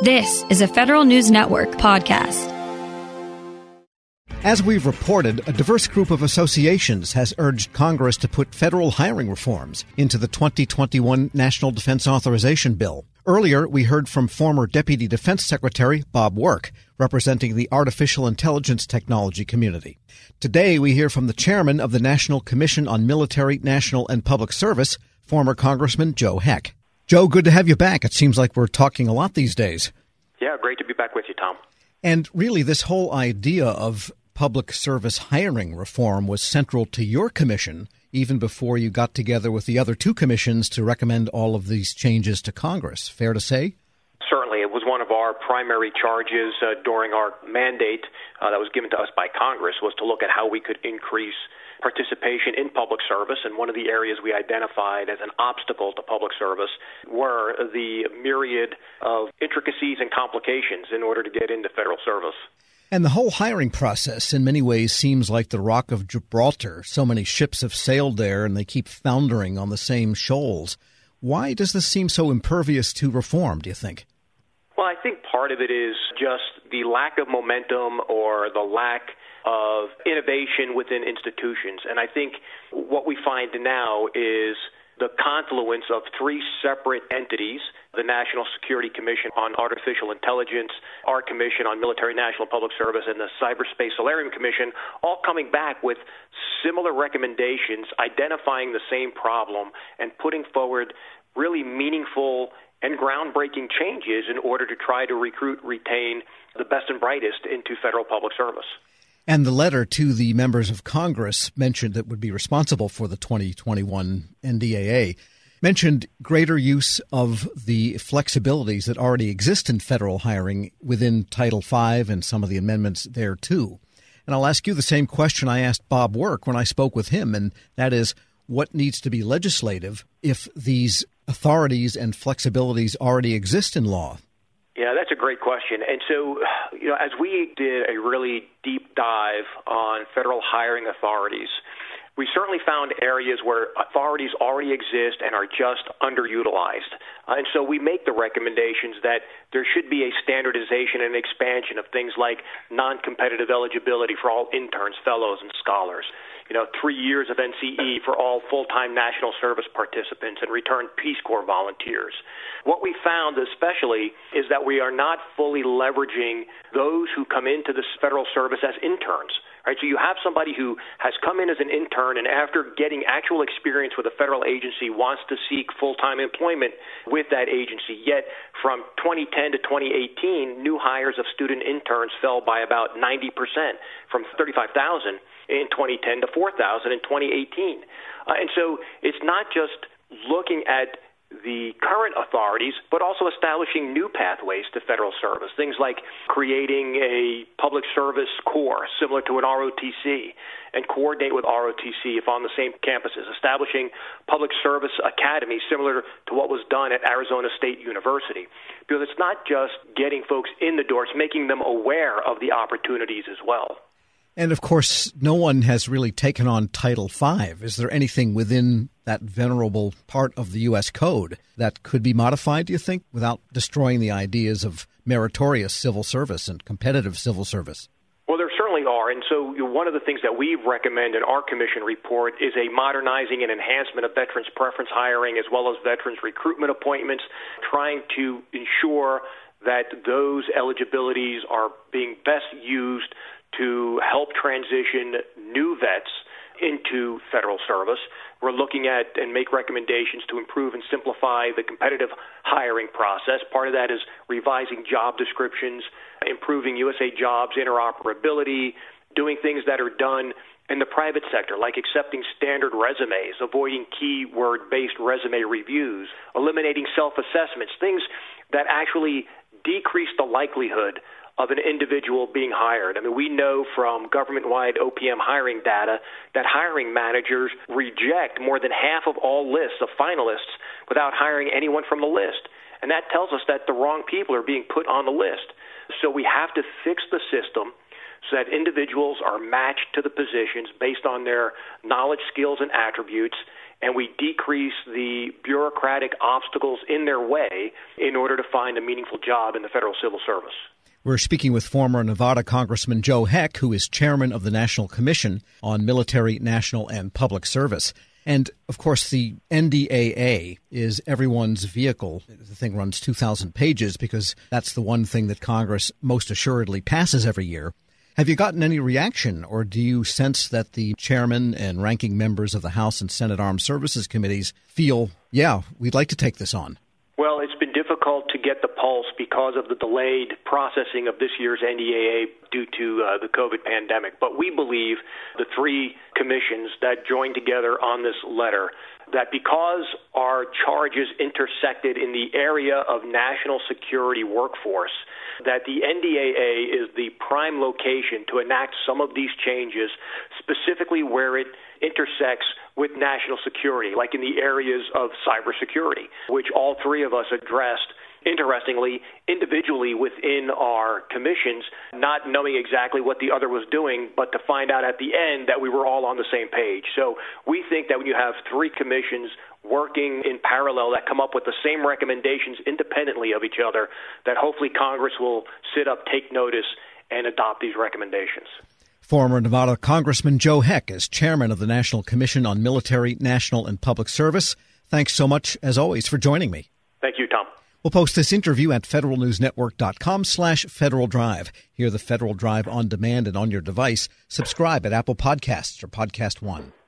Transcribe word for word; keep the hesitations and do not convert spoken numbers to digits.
This is a Federal News Network podcast. As we've reported, a diverse group of associations has urged Congress to put federal hiring reforms into the twenty twenty-one National Defense Authorization Bill. Earlier, we heard from former Deputy Defense Secretary Bob Work, representing the artificial intelligence technology community. Today, we hear from the chairman of the National Commission on Military, National, and Public Service, former Congressman Joe Heck. Joe, good to have you back. It seems like we're talking a lot these days. Yeah, great to be back with you, Tom. And really, this whole idea of public service hiring reform was central to your commission, even before you got together with the other two commissions to recommend all of these changes to Congress. Fair to say? Certainly. It was one of our primary charges uh, during our mandate uh, that was given to us by Congress, was to look at how we could increase participation in public service. And one of the areas we identified as an obstacle to public service were the myriad of intricacies and complications in order to get into federal service. And the whole hiring process in many ways seems like the Rock of Gibraltar. So many ships have sailed there and they keep foundering on the same shoals. Why does this seem so impervious to reform, do you think? Well, I think part of it is just the lack of momentum or the lack of innovation within institutions. And I think what we find now is the confluence of three separate entities: the National Security Commission on Artificial Intelligence, our Commission on Military, National, and Public Service, and the Cyberspace Solarium Commission, all coming back with similar recommendations, identifying the same problem, and putting forward really meaningful and groundbreaking changes in order to try to recruit, retain the best and brightest into federal public service. And the letter to the members of Congress mentioned that would be responsible for the twenty twenty-one N D A A, mentioned greater use of the flexibilities that already exist in federal hiring within Title five and some of the amendments there, too. And I'll ask you the same question I asked Bob Work when I spoke with him, and that is, what needs to be legislative if these authorities and flexibilities already exist in law? Yeah, that's a great question. And so, you know, as we did a really deep dive on federal hiring authorities, we certainly found areas where authorities already exist and are just underutilized. Uh, and so we make the recommendations that there should be a standardization and expansion of things like non-competitive eligibility for all interns, fellows, and scholars. You know, three years of N C E for all full-time national service participants and returned Peace Corps volunteers. What we found especially is that we are not fully leveraging those who come into the federal service as interns. Right, so you have somebody who has come in as an intern and after getting actual experience with a federal agency wants to seek full-time employment with that agency. Yet from twenty ten to twenty eighteen, new hires of student interns fell by about ninety percent, from thirty-five thousand in twenty ten to four thousand in twenty eighteen. Uh, and so it's not just looking at the current authorities, but also establishing new pathways to federal service, things like creating a public service corps similar to an R O T C and coordinate with R O T C if on the same campuses, establishing public service academies similar to what was done at Arizona State University. Because it's not just getting folks in the door, it's making them aware of the opportunities as well. And, of course, no one has really taken on Title five. Is there anything within that venerable part of the U S Code that could be modified, do you think, without destroying the ideas of meritorious civil service and competitive civil service? Well, there certainly are. And so you know, one of the things that we recommend in our commission report is a modernizing and enhancement of veterans preference hiring as well as veterans recruitment appointments, trying to ensure that those eligibilities are being best used to help transition new vets into federal service. We're looking at and make recommendations to improve and simplify the competitive hiring process. Part of that is revising job descriptions, improving U S A Jobs interoperability, doing things that are done in the private sector, like accepting standard resumes, avoiding keyword-based resume reviews, eliminating self-assessments, things that actually decrease the likelihood of an individual being hired. I mean, we know from government-wide O P M hiring data that hiring managers reject more than half of all lists of finalists without hiring anyone from the list. And that tells us that the wrong people are being put on the list. So we have to fix the system so that individuals are matched to the positions based on their knowledge, skills, and attributes, and we decrease the bureaucratic obstacles in their way in order to find a meaningful job in the federal civil service. We're speaking with former Nevada Congressman Joe Heck, who is chairman of the National Commission on Military, National, and Public Service. And, of course, the N D A A is everyone's vehicle. The thing runs two thousand pages because that's the one thing that Congress most assuredly passes every year. Have you gotten any reaction, or do you sense that the chairman and ranking members of the House and Senate Armed Services Committees feel, yeah, we'd like to take this on? Well, it's been difficult to get the pulse because of the delayed processing of this year's N D A A due to uh, the COVID pandemic. But we believe the three commissions that joined together on this letter, that because our charges intersected in the area of national security workforce, that the N D A A is the prime location to enact some of these changes, specifically where it intersects with national security, like in the areas of cybersecurity, which all three of us addressed, interestingly, individually within our commissions, not knowing exactly what the other was doing, but to find out at the end that we were all on the same page. So we think that when you have three commissions working in parallel that come up with the same recommendations independently of each other, that hopefully Congress will sit up, take notice, and adopt these recommendations. Former Nevada Congressman Joe Heck is chairman of the National Commission on Military, National, and Public Service. Thanks so much, as always, for joining me. Thank you, Tom. We'll post this interview at federalnewsnetwork.com slash Federal Drive. Hear the Federal Drive on demand and on your device. Subscribe at Apple Podcasts or Podcast One.